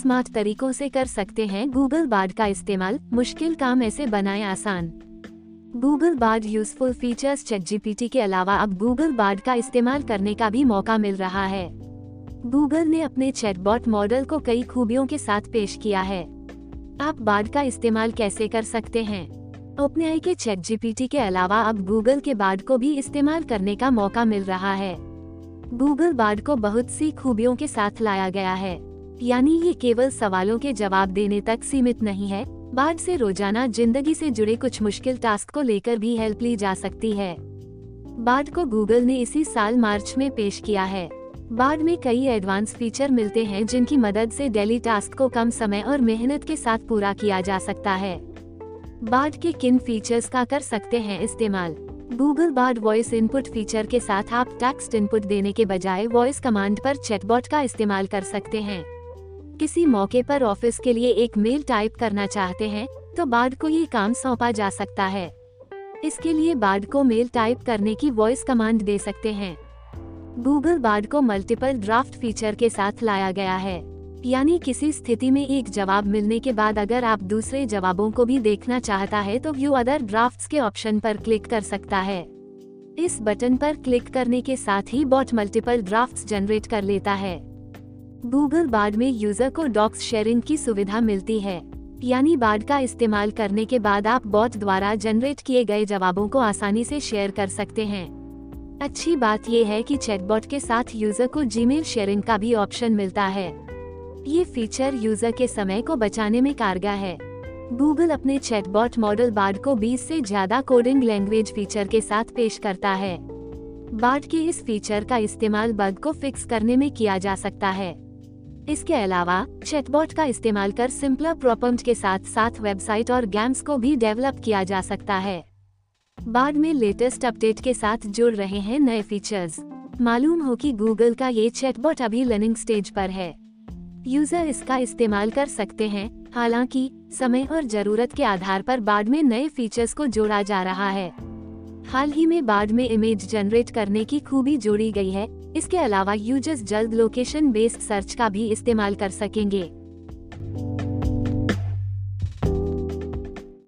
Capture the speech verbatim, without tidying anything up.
Smart तरीकों से कर सकते हैं गूगल बार्ड का इस्तेमाल, मुश्किल काम ऐसे बनाए आसान। Google Bard useful features. ChatGPT के अलावा अब गूगल बार्ड का इस्तेमाल करने का भी मौका मिल रहा है। गूगल ने अपने चैटबॉट मॉडल को कई खूबियों के साथ पेश किया है। आप बार्ड का इस्तेमाल कैसे कर सकते हैं? ओपनएआई के चैटजीपीटी के अलावा अब गूगल के बार्ड को भी इस्तेमाल करने का मौका मिल रहा है। गूगल बार्ड को बहुत सी खूबियों के साथ लाया गया है, यानी ये केवल सवालों के जवाब देने तक सीमित नहीं है। बार्ड से रोजाना जिंदगी से जुड़े कुछ मुश्किल टास्क को लेकर भी हेल्प ली जा सकती है। बार्ड को गूगल ने इसी साल मार्च में पेश किया है। बार्ड में कई एडवांस फीचर मिलते हैं जिनकी मदद से डेली टास्क को कम समय और मेहनत के साथ पूरा किया जा सकता है। बार्ड के किन फीचर्स का कर सकते हैं इस्तेमाल? Google Bard voice input feature के साथ आप टेक्स्ट इनपुट देने के बजाय वॉइस कमांड पर चैटबॉट का इस्तेमाल कर सकते हैं। किसी मौके पर ऑफिस के लिए एक मेल टाइप करना चाहते हैं तो बार्ड को ये काम सौंपा जा सकता है। इसके लिए बार्ड को मेल टाइप करने की वॉइस कमांड दे सकते हैं। गूगल बार्ड को मल्टीपल ड्राफ्ट फीचर के साथ लाया गया है, यानी किसी स्थिति में एक जवाब मिलने के बाद अगर आप दूसरे जवाबों को भी देखना चाहता है तो व्यू अदर ड्राफ्ट्स के ऑप्शन पर क्लिक कर सकता है। इस बटन पर क्लिक करने के साथ ही बॉट मल्टीपल ड्राफ्ट्स जनरेट कर लेता है। गूगल बार्ड में यूजर को डॉक्स शेयरिंग की सुविधा मिलती है, यानी बार्ड का इस्तेमाल करने के बाद आप बॉट द्वारा जनरेट किए गए जवाबों को आसानी से शेयर कर सकते हैं। अच्छी बात यह है कि चैटबॉट के साथ यूजर को जीमेल शेयरिंग का भी ऑप्शन मिलता है। ये फीचर यूजर के समय को बचाने में कारगर है। गूगल अपने चैटबॉट मॉडल बार्ड को बीस से ज्यादा कोडिंग लैंग्वेज फीचर के साथ पेश करता है। बार्ड के इस फीचर का इस्तेमाल बग को फिक्स करने में किया जा सकता है। इसके अलावा चैटबॉट का इस्तेमाल कर सिंपलर प्रॉम्प्ट के साथ साथ वेबसाइट और गेम्स को भी डेवलप किया जा सकता है। बार्ड में लेटेस्ट अपडेट के साथ जुड़ रहे हैं नए फीचर्स। मालूम हो कि गूगल का ये चैटबॉट अभी लर्निंग स्टेज पर है। यूजर इसका इस्तेमाल कर सकते हैं, हालांकि समय और जरूरत के आधार पर बार्ड में नए फीचर्स को जोड़ा जा रहा है। हाल ही में बार्ड में इमेज जनरेट करने की खूबी जोड़ी गई है। इसके अलावा यूजर्स जल्द लोकेशन बेस्ड सर्च का भी इस्तेमाल कर सकेंगे।